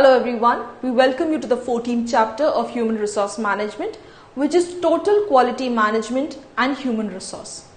Hello everyone, we welcome you to the 14th chapter of Human Resource Management, which is Total Quality Management and Human Resource.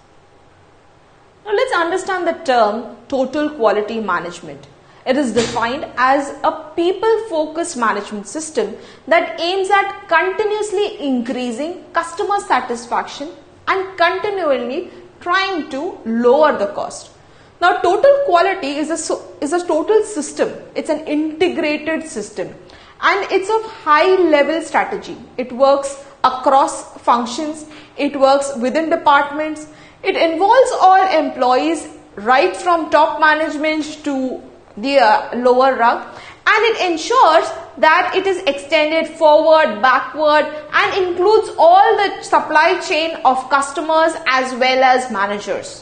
Now let's understand the term Total Quality Management. It is defined as a people-focused management system that aims at continuously increasing customer satisfaction and continually trying to lower the cost. Now, total quality is a total system. It's an integrated system and it's a high level strategy. It works across functions. It works within departments. It involves all employees right from top management to the lower rung, and it ensures that it is extended forward, backward, and includes all the supply chain of customers as well as managers,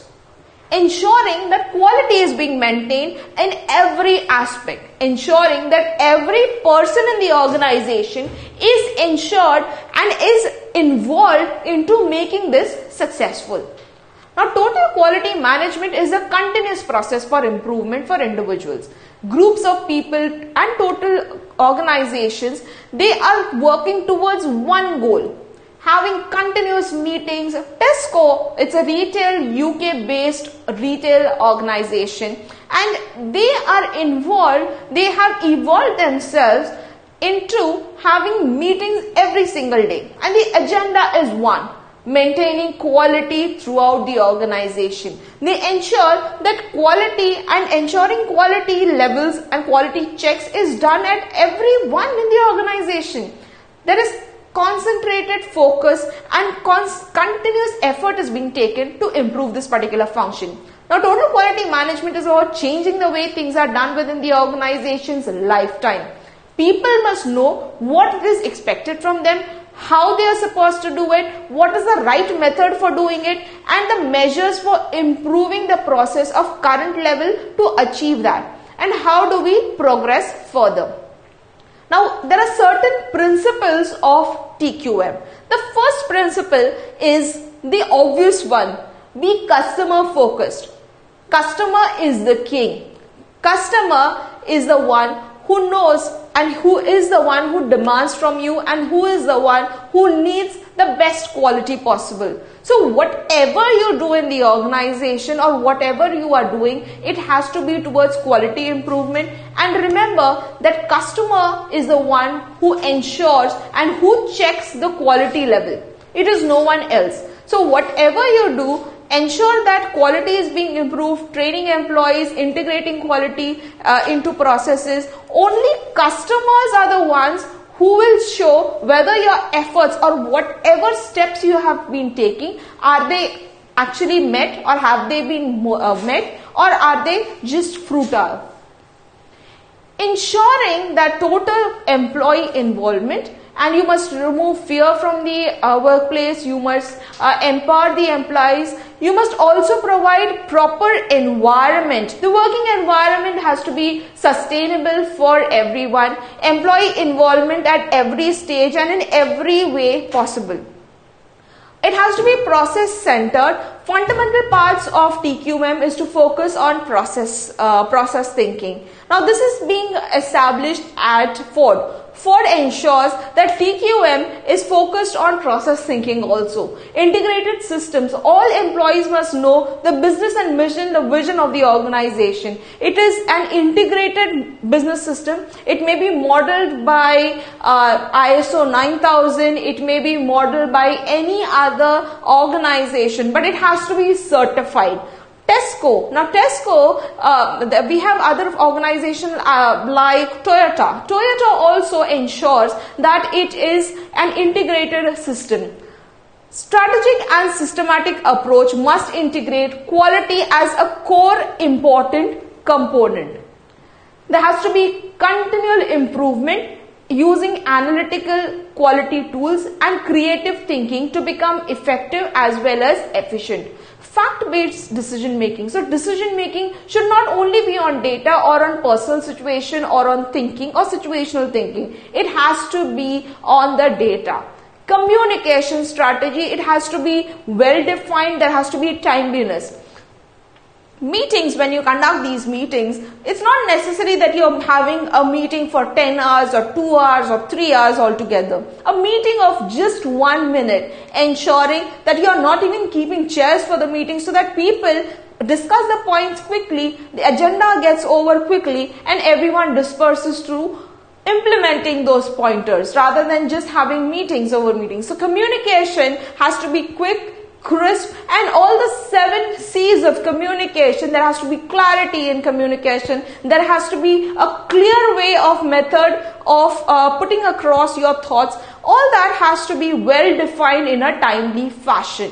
ensuring that quality is being maintained in every aspect, ensuring that every person in the organization is ensured and is involved into making this successful. Now, total quality management is a continuous process for improvement for individuals, groups of people and total organizations. They are working towards one goal, having continuous meetings. Tesco, it's a retail UK based retail organization, and they are involved, they have evolved themselves into having meetings every single day, and the agenda is one: maintaining quality throughout the organization. They ensure that quality and ensuring quality levels and quality checks is done at everyone in the organization. There is concentrated focus and continuous effort is being taken to improve this particular function. Now, total quality management is about changing the way things are done within the organization's lifetime. People must know what is expected from them, how they are supposed to do it, what is the right method for doing it, and the measures for improving the process of current level to achieve that, and how do we progress further. Now, there are certain principles of TQM. The first principle is the obvious one: be customer focused. Customer is the king. Customer is the one who knows and who is the one who demands from you and who is the one who needs the best quality possible. So whatever you do in the organization or whatever you are doing, it has to be towards quality improvement. And remember that customer is the one who ensures and who checks the quality level. It is no one else. So whatever you do, ensure that quality is being improved, training employees, integrating quality into processes. Only customers are the ones who will show whether your efforts or whatever steps you have been taking, are they actually met, or have they been met, or are they just futile. Ensuring that total employee involvement, and you must remove fear from the workplace. You must empower the employees. You must also provide proper environment. The working environment has to be sustainable for everyone. Employee involvement at every stage and in every way possible. It has to be process centered. Fundamental parts of TQM is to focus on process thinking. Now, this is being established at Ford. Ford ensures that TQM is focused on process thinking also. Integrated systems. All employees must know the business and mission, the vision of the organization. It is an integrated business system. It may be modeled by ISO 9000. It may be modeled by any other organization, but it has to be certified. Tesco. Now, Tesco, we have other organizations like Toyota. Toyota also ensures that it is an integrated system. Strategic and systematic approach must integrate quality as a core important component. There has to be continual improvement using analytical quality tools and creative thinking to become effective as well as efficient. Fact-based decision making. So decision making should not only be on data or on personal situation or on thinking or situational thinking. It has to be on the data. Communication strategy, it has to be well defined. There has to be timeliness. meetings, when you conduct these meetings, it's not necessary that you're having a meeting for 10 hours or 2 hours or 3 hours altogether. A meeting of just 1 minute, ensuring that you're not even keeping chairs for the meeting so that people discuss the points quickly, the agenda gets over quickly, and everyone disperses through implementing those pointers rather than just having meetings over meetings. So communication has to be quick, crisp, and all the 7 C's of communication. There has to be clarity in communication. There has to be a clear way of method of putting across your thoughts. All that has to be well defined in a timely fashion.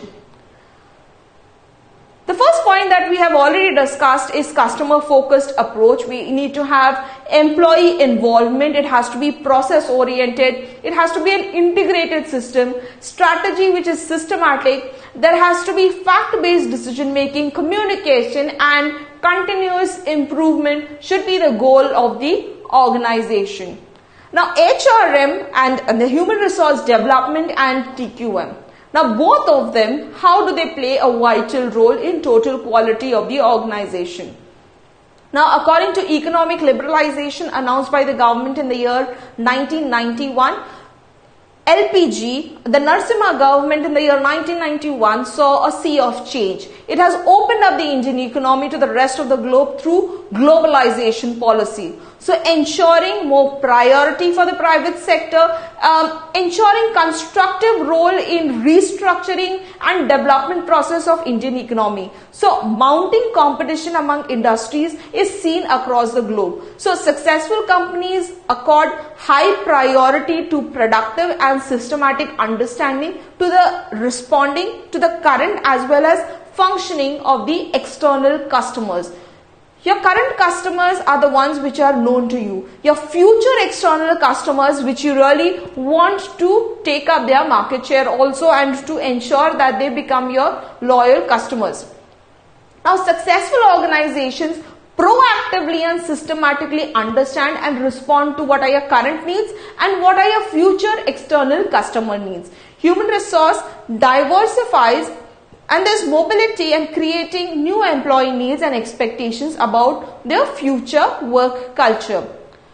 The first point that we have already discussed is customer focused approach. We need to have employee involvement. It has to be process oriented. It has to be an integrated system, strategy which is systematic. There has to be fact based decision making, communication, and continuous improvement should be the goal of the organization. Now HRM and the human resource development and TQM. Now both of them, how do they play a vital role in total quality of the organization? Now according to economic liberalization announced by the government in the year 1991, LPG, the Narasimha government in the year 1991 saw a sea of change. It has opened up the Indian economy to the rest of the globe through globalization policy. So ensuring more priority for the private sector, ensuring constructive role in restructuring and development process of Indian economy. So mounting competition among industries is seen across the globe. So successful companies accord high priority to productive and systematic understanding to the responding to the current as well as functioning of the external customers. Your current customers are the ones which are known to you. Your future external customers which you really want to take up their market share also and to ensure that they become your loyal customers. Now successful organizations proactively and systematically understand and respond to what are your current needs and what are your future external customer needs. Human resource diversifies and there's mobility and creating new employee needs and expectations about their future work culture.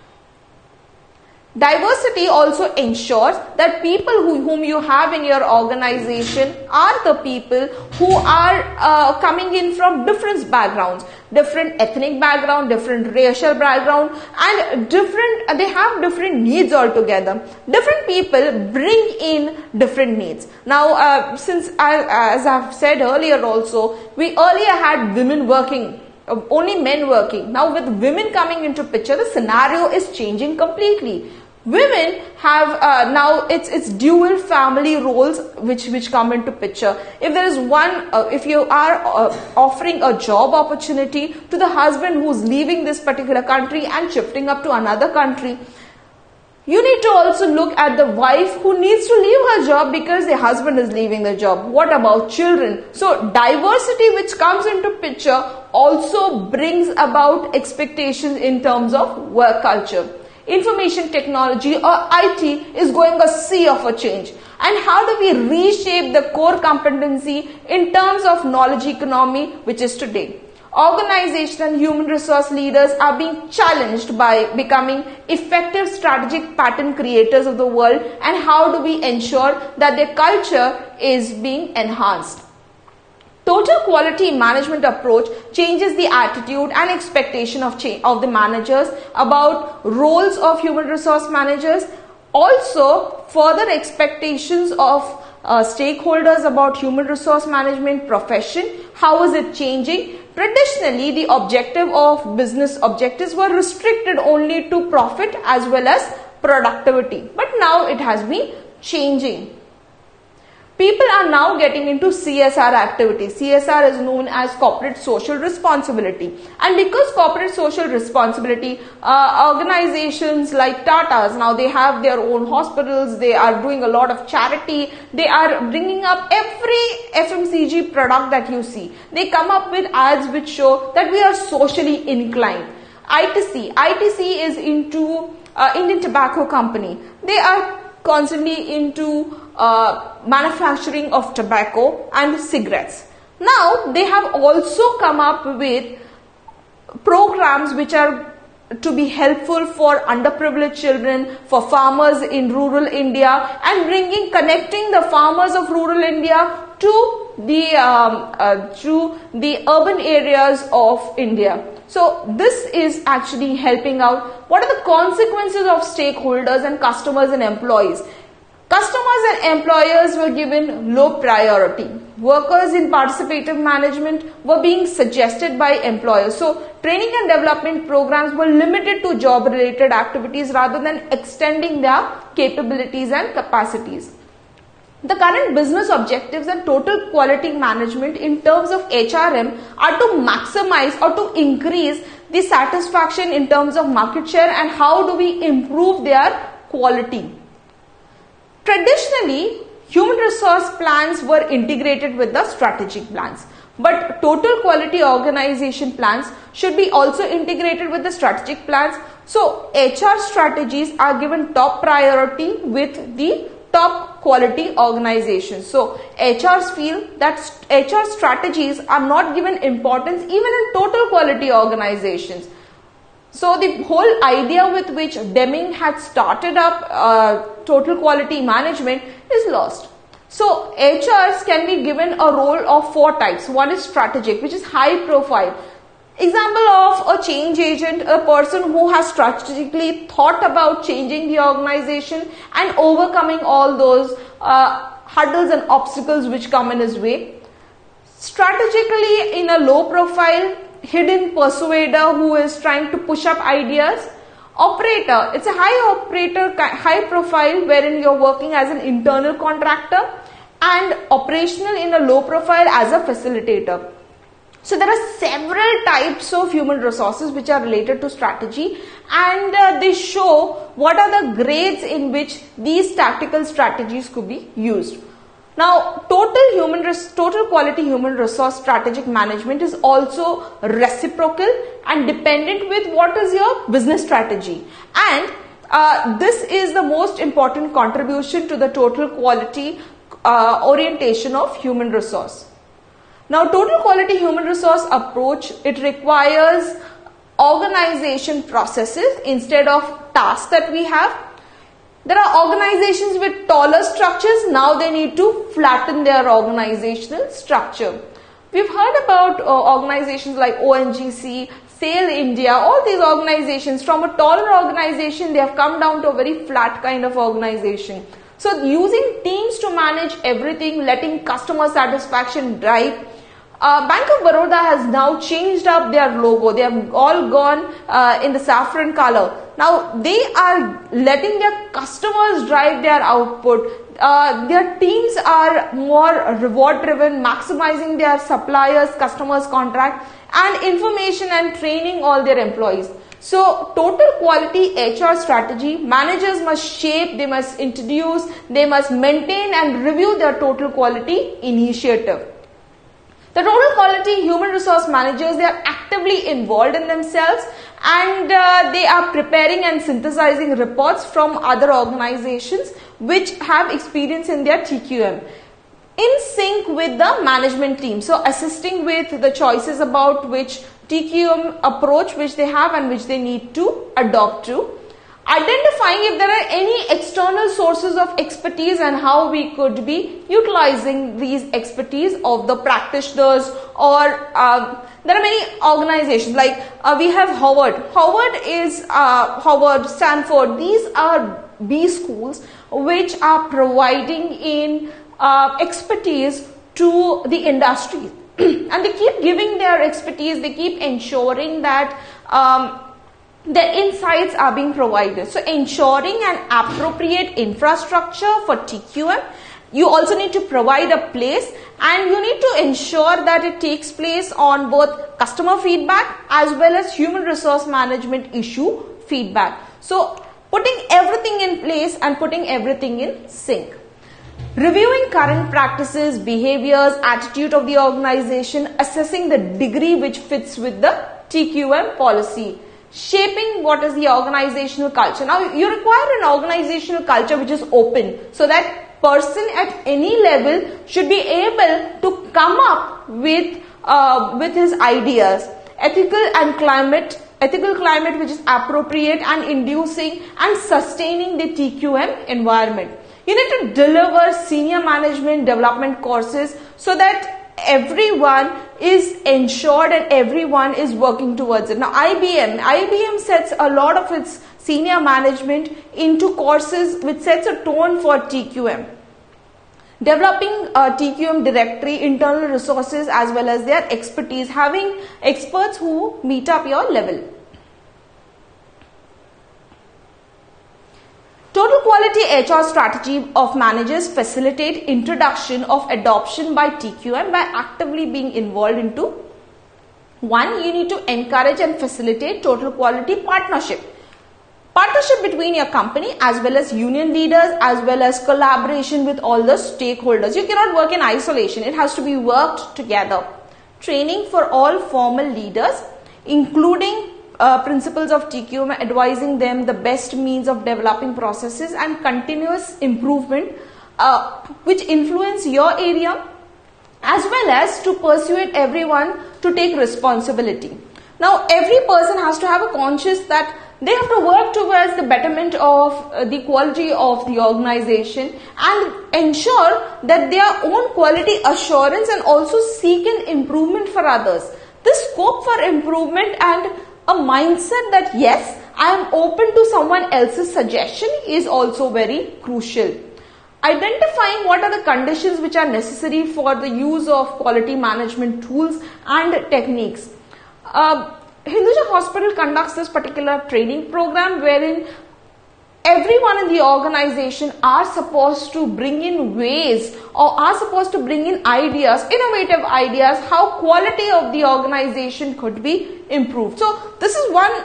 Diversity also ensures that people whom you have in your organization are the people who are coming in from different backgrounds, different ethnic background, different racial background, and they have different needs altogether. Different people bring in different needs. Now, as I've said earlier also, we earlier had women working, only men working. Now with women coming into picture, the scenario is changing completely. Women have now it's dual family roles which come into picture. If there is one, if you are offering a job opportunity to the husband who's leaving this particular country and shifting up to another country, you need to also look at the wife who needs to leave her job because the husband is leaving the job. What about children? So diversity which comes into picture also brings about expectations in terms of work culture. Information technology or IT is going a sea of a change. And how do we reshape the core competency in terms of knowledge economy which is today? Organization and human resource leaders are being challenged by becoming effective strategic pattern creators of the world, and how do we ensure that their culture is being enhanced? Total quality management approach changes the attitude and expectation of the managers about roles of human resource managers. Also, further expectations of stakeholders about human resource management profession. How is it changing? Traditionally, the objective of business objectives were restricted only to profit as well as productivity. But now it has been changing. People are now getting into CSR activities. CSR is known as corporate social responsibility. And because corporate social responsibility, organizations like Tata's, now they have their own hospitals, they are doing a lot of charity, they are bringing up every FMCG product that you see. They come up with ads which show that we are socially inclined. ITC is into Indian Tobacco Company. They are constantly into manufacturing of tobacco and cigarettes. Now they have also come up with programs which are to be helpful for underprivileged children, for farmers in rural India, and connecting the farmers of rural India to the urban areas of India. So this is actually helping out. What are the consequences of stakeholders and customers and employees? Customers and employers were given low priority. Workers in participative management were being suggested by employers. So training and development programs were limited to job related activities rather than extending their capabilities and capacities. The current business objectives and total quality management in terms of HRM are to maximize or to increase the satisfaction in terms of market share, and how do we improve their quality. Traditionally, human resource plans were integrated with the strategic plans, but total quality organization plans should be also integrated with the strategic plans. So HR strategies are given top priority with the top quality organizations. So HRs feel that HR strategies are not given importance even in total quality organizations. So the whole idea with which Deming had started up total quality management is lost. So HRs can be given a role of 4 types. One is strategic, which is high profile. Example of a change agent, a person who has strategically thought about changing the organization and overcoming all those hurdles and obstacles which come in his way. Strategically in a low profile, hidden persuader who is trying to push up ideas. Operator, it's a high profile wherein you're working as an internal contractor, and operational in a low profile as a facilitator. So there are several types of human resources which are related to strategy, and they show what are the grades in which these tactical strategies could be used. Now, total quality human resource strategic management is also reciprocal and dependent with what is your business strategy, and this is the most important contribution to the total quality orientation of human resource. Now, total quality human resource approach, it requires organization processes instead of tasks that we have. There are organizations with taller structures. Now they need to flatten their organizational structure. We've heard about organizations like ONGC, SAIL India, all these organizations. From a taller organization, they have come down to a very flat kind of organization. So using teams to manage everything, letting customer satisfaction drive. Bank of Baroda has now changed up their logo. They have all gone in the saffron color. Now they are letting their customers drive their output. Their teams are more reward driven, maximizing their suppliers, customers contract, and information and training all their employees. So total quality HR strategy, managers must shape, they must introduce, they must maintain and review their total quality initiative. The total quality human resource managers, they are actively involved in themselves, and they are preparing and synthesizing reports from other organizations which have experience in their TQM in sync with the management team. So assisting with the choices about which TQM approach which they have and which they need to adopt to. Identifying if there are any external sources of expertise and how we could be utilizing these expertise of the practitioners, or there are many organizations like we have Harvard, Stanford. These are B schools which are providing in expertise to the industry and they keep giving their expertise, they keep ensuring that the insights are being provided. So ensuring an appropriate infrastructure for TQM, you also need to provide a place, and you need to ensure that it takes place on both customer feedback as well as human resource management issue feedback. So putting everything in place and putting everything in sync. Reviewing current practices, behaviors, attitude of the organization, assessing the degree which fits with the TQM policy. Shaping what is the organizational culture. Now you require an organizational culture which is open, so that person at any level should be able to come up with his ideas. Ethical climate which is appropriate and inducing and sustaining the TQM environment. You need to deliver senior management development courses so that everyone is ensured and everyone is working towards it. Now IBM sets a lot of its senior management into courses which sets a tone for TQM. Developing a TQM directory, internal resources as well as their expertise, having experts who meet up your level. Total quality HR strategy of managers facilitate introduction of adoption by TQM by actively being involved into 1. You need to encourage and facilitate total quality partnership. Partnership between your company as well as union leaders as well as collaboration with all the stakeholders. You cannot work in isolation. It has to be worked together. Training for all formal leaders, including principles of TQM, advising them the best means of developing processes and continuous improvement which influence your area, as well as to persuade everyone to take responsibility. Now every person has to have a conscience that they have to work towards the betterment of the quality of the organization and ensure that their own quality assurance and also seek an improvement for others. This scope for improvement and a mindset that yes, I am open to someone else's suggestion is also very crucial. Identifying what are the conditions which are necessary for the use of quality management tools and techniques. Hinduja Hospital conducts this particular training program wherein everyone in the organization are supposed to bring in ways or are supposed to bring in ideas, innovative ideas, how quality of the organization could be improved. So this is one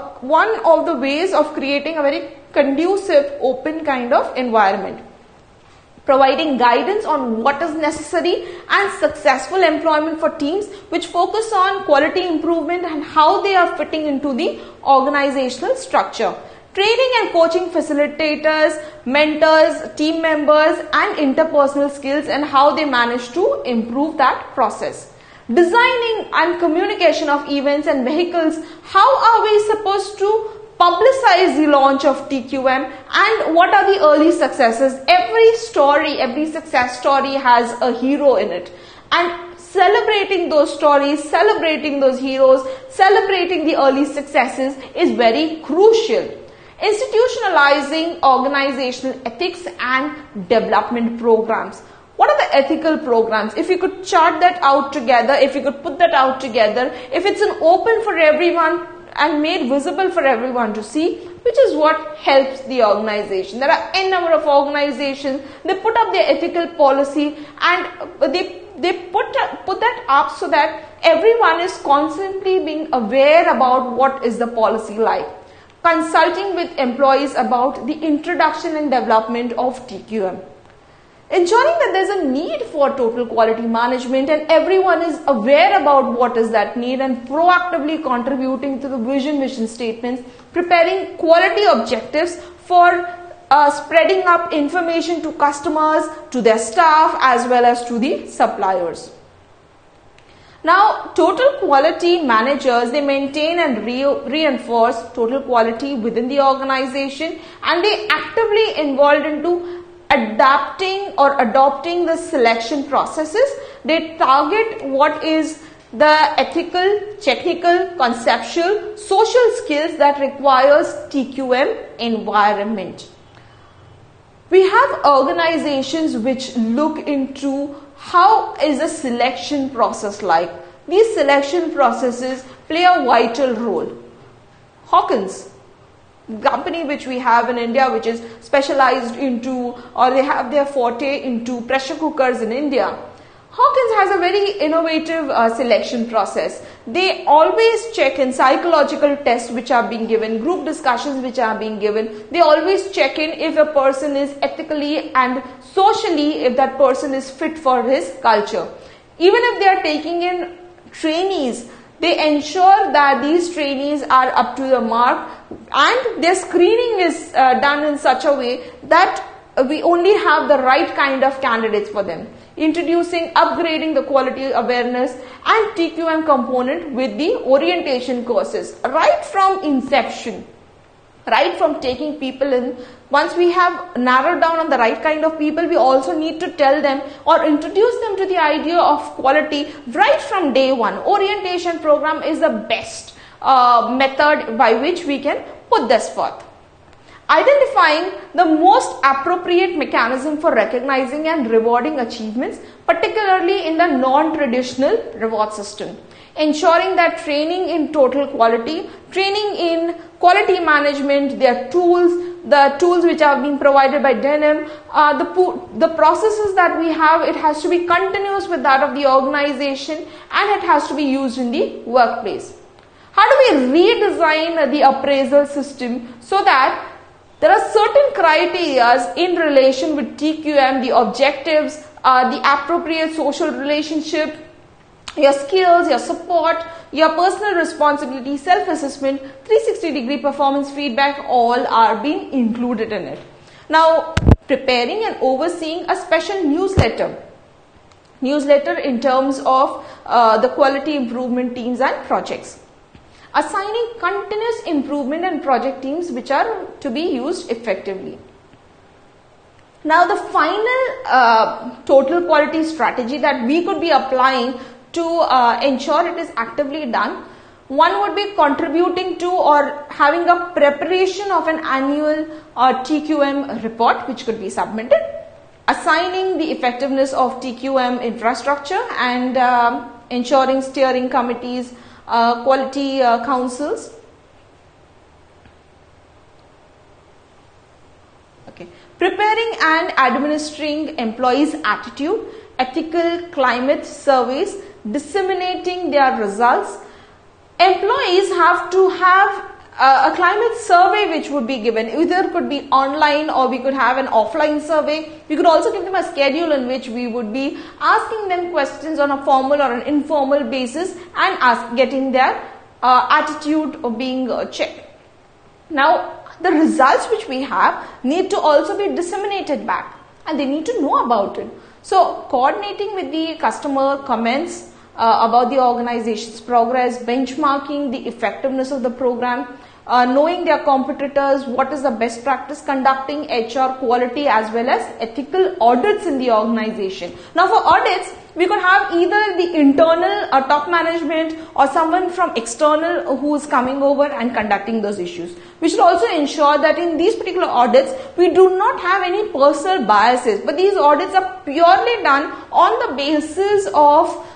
of the ways of creating a very conducive, open kind of environment. Providing guidance on what is necessary and successful employment for teams which focus on quality improvement and how they are fitting into the organizational structure. Training and coaching facilitators, mentors, team members and interpersonal skills and how they manage to improve that process. Designing and communication of events and vehicles. How are we supposed to publicize the launch of TQM and what are the early successes? Every story, every success story has a hero in it. And celebrating those stories, celebrating those heroes, celebrating the early successes is very crucial. Institutionalizing organizational ethics and development programs. What are the ethical programs? If you could chart that out together, if you could put that out together, if it's an open for everyone and made visible for everyone to see, which is what helps the organization. There are n number of organizations, they put up their ethical policy and they put that up so that everyone is constantly being aware about what is the policy like. Consulting with employees about the introduction and development of TQM. Ensuring that there's a need for total quality management and everyone is aware about what is that need and proactively contributing to the vision mission statements, preparing quality objectives for spreading up information to customers, to their staff as well as to the suppliers. Now, total quality managers, they maintain and reinforce total quality within the organization and they actively involved into adapting or adopting the selection processes. They target what is the ethical, technical, conceptual, social skills that requires TQM environment. We have organizations which look into how is the selection process like. These selection processes play a vital role. Hawkins, company which we have in India which is specialized into or they have their forte into pressure cookers in India. Hawkins has a very innovative selection process. They always check in psychological tests which are being given, group discussions which are being given. They always check in if a person is ethically and socially, if that person is fit for his culture. Even if they are taking in trainees, they ensure that these trainees are up to the mark and their screening is done in such a way that we only have the right kind of candidates for them. Introducing, upgrading the quality awareness and TQM component with the orientation courses right from inception, right from taking people in. Once we have narrowed down on the right kind of people, we also need to tell them or introduce them to the idea of quality right from day one. Orientation program is the best method by which we can put this forth. Identifying the most appropriate mechanism for recognizing and rewarding achievements, particularly in the non-traditional reward system. Ensuring that training in total quality, training in quality management, their tools, the tools which are being provided by Denim, the processes that we have, it has to be continuous with that of the organization, and it has to be used in the workplace. How do we redesign the appraisal system so that there are certain criteria in relation with TQM, the objectives, the appropriate social relationship, your skills, your support, your personal responsibility, self-assessment, 360-degree performance feedback, all are being included in it. Now, preparing and overseeing a special newsletter in terms of the quality improvement teams and projects. Assigning continuous improvement and project teams which are to be used effectively. Now, the final total quality strategy that we could be applying to ensure it is actively done, one would be contributing to or having a preparation of an annual TQM report which could be submitted, assigning the effectiveness of TQM infrastructure and ensuring steering committees, quality councils. Okay. Preparing and administering employees' attitude, ethical climate surveys, disseminating their results. Employees have to have a climate survey which would be given. Either could be online or we could have an offline survey. We could also give them a schedule in which we would be asking them questions on a formal or an informal basis and getting their attitude of being checked. Now, the results which we have need to also be disseminated back and they need to know about it. So, coordinating with the customer comments about the organization's progress, benchmarking the effectiveness of the program, knowing their competitors, what is the best practice, conducting HR quality as well as ethical audits in the organization. Now for audits, we could have either the internal top management or someone from external who is coming over and conducting those issues. We should also ensure that in these particular audits, we do not have any personal biases, but these audits are purely done on the basis of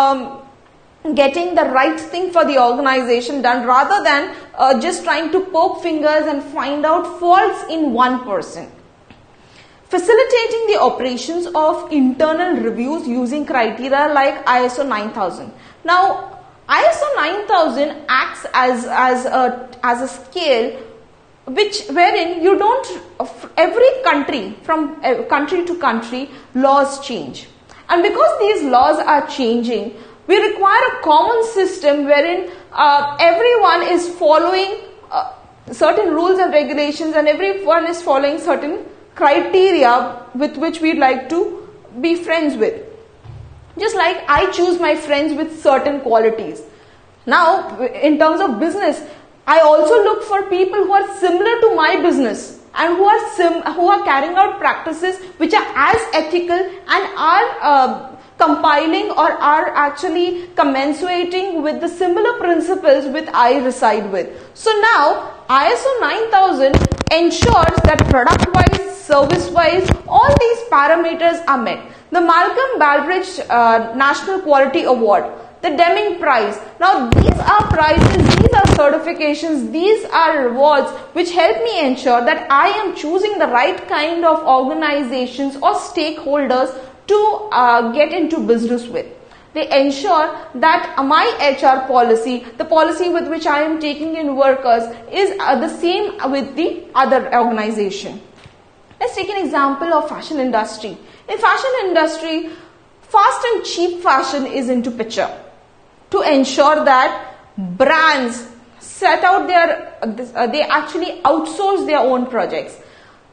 getting the right thing for the organization done rather than just trying to poke fingers and find out faults in one person. Facilitating the operations of internal reviews using criteria like ISO 9000. Now, ISO 9000 acts as a scale wherein you don't, every country, from country to country, laws change. And because these laws are changing, we require a common system wherein everyone is following certain rules and regulations and everyone is following certain criteria with which we'd like to be friends with. Just like I choose my friends with certain qualities. Now, in terms of business, I also look for people who are similar to my business and who are carrying out practices which are as ethical and are compiling or are actually commensurating with the similar principles which I reside with. So now ISO 9000 ensures that product-wise, service-wise, all these parameters are met. The Malcolm Baldrige National Quality Award, the Deming Prize. Now these are prizes, these are certifications, these are rewards which help me ensure that I am choosing the right kind of organizations or stakeholders to get into business with. They ensure that my HR policy, the policy with which I am taking in workers, is the same with the other organization. Let's take an example of fashion industry. In fashion industry, fast and cheap fashion is into picture. To ensure that brands set out they actually outsource their own projects.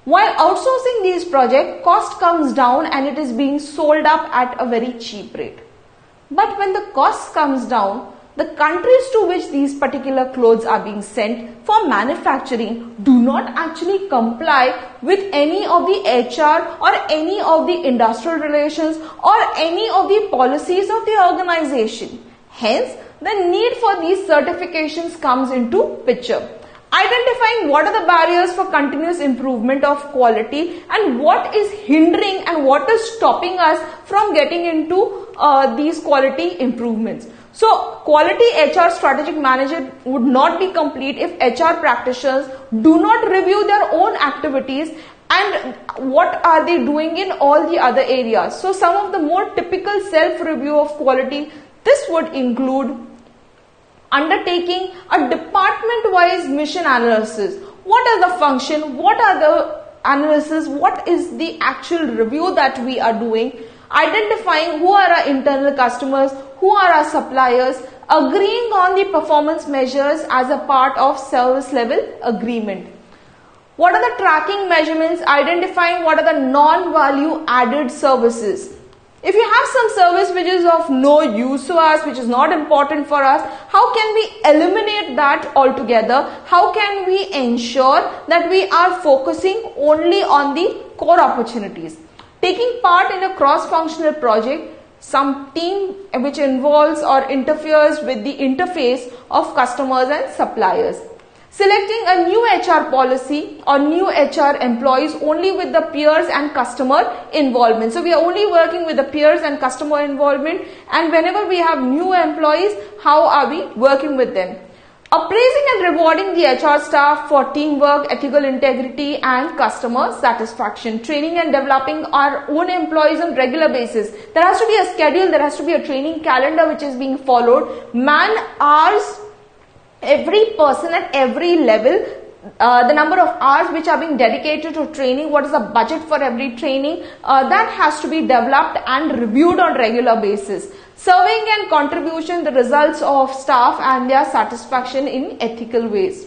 While outsourcing these projects, cost comes down and it is being sold up at a very cheap rate. But when the cost comes down, the countries to which these particular clothes are being sent for manufacturing do not actually comply with any of the HR or any of the industrial relations or any of the policies of the organization. Hence, the need for these certifications comes into picture. Identifying what are the barriers for continuous improvement of quality and what is hindering and what is stopping us from getting into these quality improvements. So, quality HR strategic manager would not be complete if HR practitioners do not review their own activities and what are they doing in all the other areas. So, some of the more typical self-review of quality, this would include undertaking a department-wise mission analysis. What are the function? What are the analysis? What is the actual review that we are doing? Identifying who are our internal customers, who are our suppliers, agreeing on the performance measures as a part of service level agreement. What are the tracking measurements? Identifying what are the non-value added services. If you have some service which is of no use to us, which is not important for us, how can we eliminate that altogether? How can we ensure that we are focusing only on the core opportunities? Taking part in a cross-functional project, some team which involves or interferes with the interface of customers and suppliers. Selecting a new HR policy or new HR employees only with the peers and customer involvement. So we are only working with the peers and customer involvement, and whenever we have new employees, how are we working with them? Appraising and rewarding the HR staff for teamwork, ethical integrity and customer satisfaction. Training and developing our own employees on regular basis. There has to be a schedule, there has to be a training calendar which is being followed. Man hours, every person at every level, the number of hours which are being dedicated to training, what is the budget for every training, that has to be developed and reviewed on regular basis. Surveying and contribution, the results of staff and their satisfaction in ethical ways.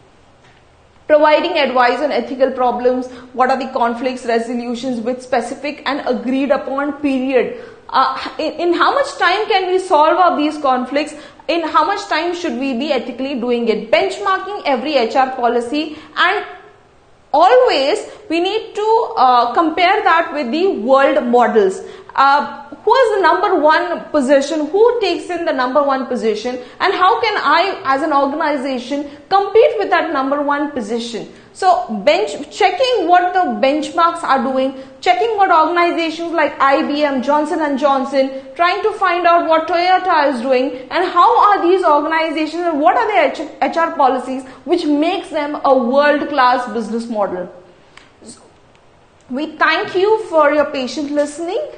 Providing advice on ethical problems, what are the conflicts resolutions with specific and agreed upon period. In how much time can we solve up these conflicts? In how much time should we be ethically doing it? Benchmarking every HR policy, and always we need to compare that with the world models. Who is the number one position? Who takes in the number one position? And how can I as an organization compete with that number one position? So checking what the benchmarks are doing, checking what organizations like IBM, Johnson & Johnson, trying to find out what Toyota is doing and how are these organizations and what are their HR policies which makes them a world-class business model. We thank you for your patient listening.